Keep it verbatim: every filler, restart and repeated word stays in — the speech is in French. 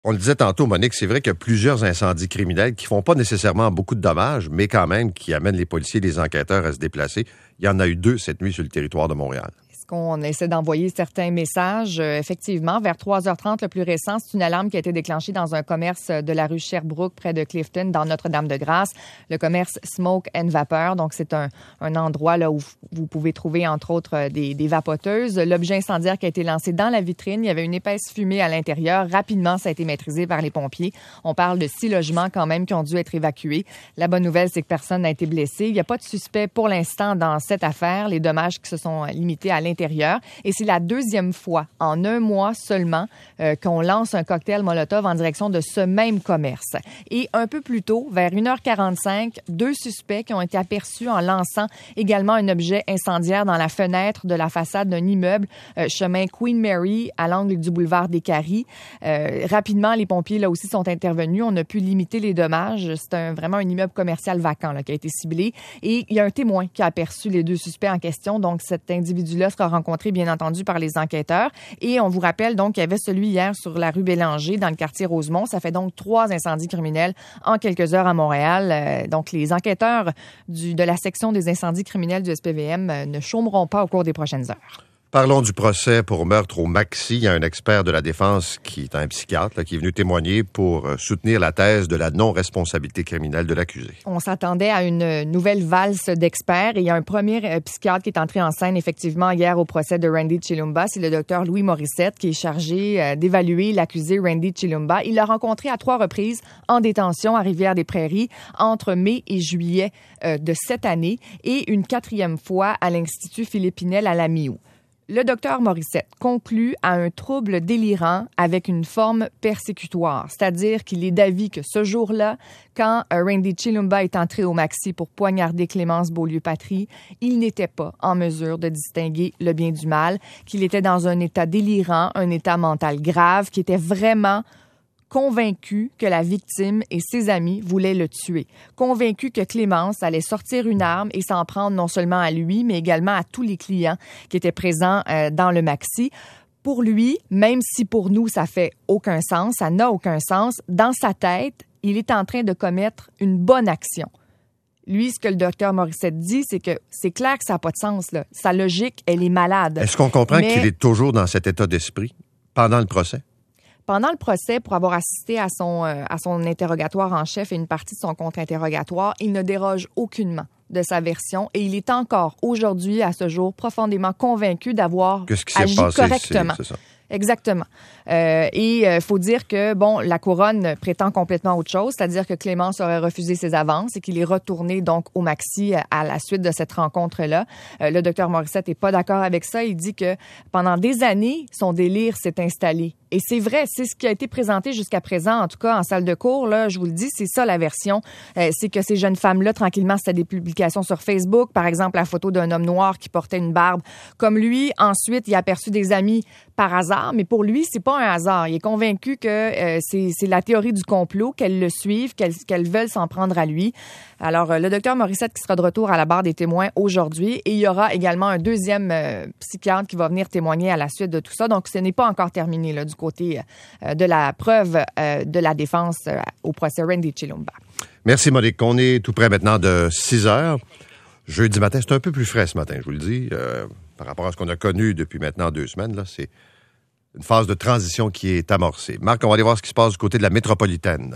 On le disait tantôt, Monique, c'est vrai qu'il y a plusieurs incendies criminels qui font pas nécessairement beaucoup de dommages, mais quand même qui amènent les policiers et les enquêteurs à se déplacer. Il y en a eu deux cette nuit sur le territoire de Montréal. On essaie d'envoyer certains messages. Euh, effectivement, vers trois heures trente, le plus récent, c'est une alarme qui a été déclenchée dans un commerce de la rue Sherbrooke, près de Clifton, dans Notre-Dame-de-Grâce. Le commerce Smoke and Vapor. Donc, c'est un, un endroit là où vous pouvez trouver, entre autres, des, des vapoteuses. L'objet incendiaire qui a été lancé dans la vitrine, il y avait une épaisse fumée à l'intérieur. Rapidement, ça a été maîtrisé par les pompiers. On parle de six logements quand même qui ont dû être évacués. La bonne nouvelle, c'est que personne n'a été blessé. Il n'y a pas de suspect pour l'instant dans cette affaire. Les dommages qui se sont limités à l'intérieur. Et c'est la deuxième fois en un mois seulement euh, qu'on lance un cocktail Molotov en direction de ce même commerce. Et un peu plus tôt, vers une heure quarante-cinq, deux suspects qui ont été aperçus en lançant également un objet incendiaire dans la fenêtre de la façade d'un immeuble, euh, chemin Queen Mary, à l'angle du boulevard des Caries. Euh, rapidement, les pompiers là aussi sont intervenus. On a pu limiter les dommages. C'est un, vraiment un immeuble commercial vacant là, qui a été ciblé. Et il y a un témoin qui a aperçu les deux suspects en question. Donc, cet individu-là sera rencontré, bien entendu, par les enquêteurs. Et on vous rappelle donc qu'il y avait celui hier sur la rue Bélanger, dans le quartier Rosemont. Ça fait donc trois incendies criminels en quelques heures à Montréal. Euh, donc, les enquêteurs du, de la section des incendies criminels du S P V M euh, ne chômeront pas au cours des prochaines heures. Parlons du procès pour meurtre au Maxi. Il y a un expert de la défense qui est un psychiatre là, qui est venu témoigner pour soutenir la thèse de la non-responsabilité criminelle de l'accusé. On s'attendait à une nouvelle valse d'experts et il y a un premier euh, psychiatre qui est entré en scène effectivement hier au procès de Randy Chilumba. C'est le docteur Louis Morissette qui est chargé euh, d'évaluer l'accusé Randy Chilumba. Il l'a rencontré à trois reprises en détention à Rivière-des-Prairies entre mai et juillet euh, de cette année et une quatrième fois à l'Institut Philippe Pinel à la Mi-août. Le docteur Morissette conclut à un trouble délirant avec une forme persécutoire, c'est-à-dire qu'il est d'avis que ce jour-là, quand Randy Chilumba est entré au Maxi pour poignarder Clémence Beaulieu-Patry, il n'était pas en mesure de distinguer le bien du mal, qu'il était dans un état délirant, un état mental grave, qui était vraiment convaincu que la victime et ses amis voulaient le tuer. Convaincu que Clémence allait sortir une arme et s'en prendre non seulement à lui, mais également à tous les clients qui étaient présents euh, dans le Maxi. Pour lui, même si pour nous, ça fait aucun sens, ça n'a aucun sens, dans sa tête, il est en train de commettre une bonne action. Lui, ce que le docteur Morissette dit, c'est que c'est clair que ça n'a pas de sens, là. Sa logique, elle est malade. Est-ce qu'on comprend mais... qu'il est toujours dans cet état d'esprit pendant le procès? Pendant le procès, pour avoir assisté à son, euh, à son interrogatoire en chef et une partie de son contre-interrogatoire, il ne déroge aucunement de sa version et il est encore aujourd'hui, à ce jour, profondément convaincu d'avoir que ce qui s'est agi passé, correctement. C'est, c'est ça. Exactement. Euh, et il euh, faut dire que, bon, la couronne prétend complètement autre chose, c'est-à-dire que Clémence aurait refusé ses avances et qu'il est retourné donc au Maxi à la suite de cette rencontre-là. Euh, le docteur Morissette n'est pas d'accord avec ça. Il dit que pendant des années, son délire s'est installé. Et c'est vrai, c'est ce qui a été présenté jusqu'à présent, en tout cas en salle de cours, là, je vous le dis, c'est ça la version. Euh, c'est que ces jeunes femmes-là, tranquillement, c'était des publications sur Facebook, par exemple la photo d'un homme noir qui portait une barbe comme lui. Ensuite, il a aperçu des amis par hasard, mais pour lui, c'est pas un hasard. Il est convaincu que euh, c'est, c'est la théorie du complot, qu'elles le suivent, qu'elles, qu'elles veulent s'en prendre à lui. Alors, euh, le docteur Morissette qui sera de retour à la barre des témoins aujourd'hui et il y aura également un deuxième euh, psychiatre qui va venir témoigner à la suite de tout ça. Donc, ce n'est pas encore terminé là, du côté euh, de la preuve euh, de la défense euh, au procès Randy Chilumba. Merci, Monique. On est tout près maintenant de six heures. Jeudi matin, c'est un peu plus frais ce matin, je vous le dis, euh, par rapport à ce qu'on a connu depuis maintenant deux semaines. Là, c'est une phase de transition qui est amorcée. Marc, on va aller voir ce qui se passe du côté de la métropolitaine.